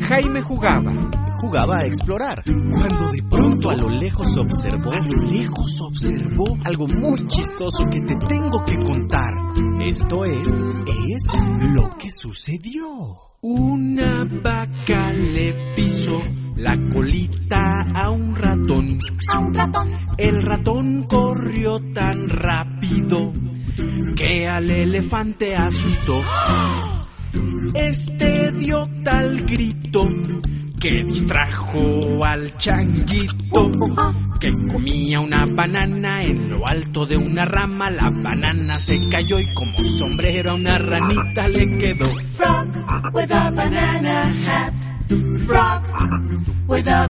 Jaime jugaba a explorar, cuando de pronto a lo lejos observó algo muy chistoso que te tengo que contar. Esto es lo que sucedió. Una vaca le pisó la colita a un ratón. El ratón corrió tan rápido que al elefante asustó. Este dio tal grito que distrajo al changuito, que comía una banana en lo alto de una rama. La banana se cayó y como sombrero a una ranita le quedó. Frog with a banana hat. Frog with a